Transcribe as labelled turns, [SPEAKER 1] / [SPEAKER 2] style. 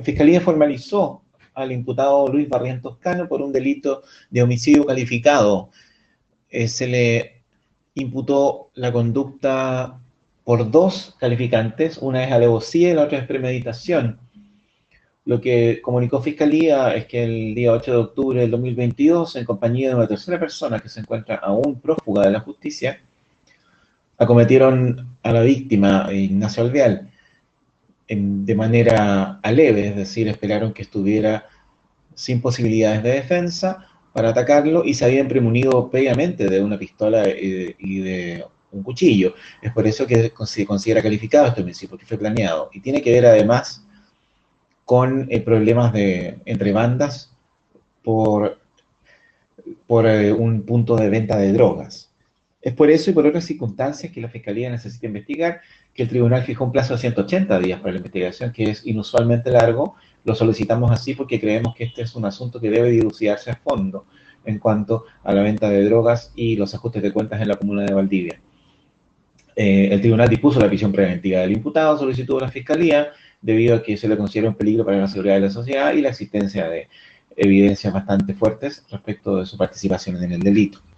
[SPEAKER 1] La Fiscalía formalizó al imputado Luis Barrientos Cano por un delito de homicidio calificado. Se le imputó la conducta por dos calificantes, una es alevosía y la otra es premeditación. Lo que comunicó Fiscalía es que el día 8 de octubre del 2022, en compañía de una tercera persona que se encuentra aún prófuga de la justicia, acometieron a la víctima, Ignacio Alvear, de manera aleve, es decir, esperaron que estuviera sin posibilidades de defensa para atacarlo y se habían premunido previamente de una pistola y de un cuchillo. Es por eso que se considera calificado este homicidio, porque fue planeado. Y tiene que ver además con problemas entre bandas por un punto de venta de drogas. Es por eso y por otras circunstancias que la Fiscalía necesita investigar, que el tribunal fijó un plazo de 180 días para la investigación, que es inusualmente largo. Lo solicitamos así porque creemos que este es un asunto que debe dilucidarse a fondo en cuanto a la venta de drogas y los ajustes de cuentas en la comuna de Valdivia. El tribunal dispuso la prisión preventiva del imputado, solicitó a la Fiscalía, debido a que se le considera un peligro para la seguridad de la sociedad y la existencia de evidencias bastante fuertes respecto de su participación en el delito.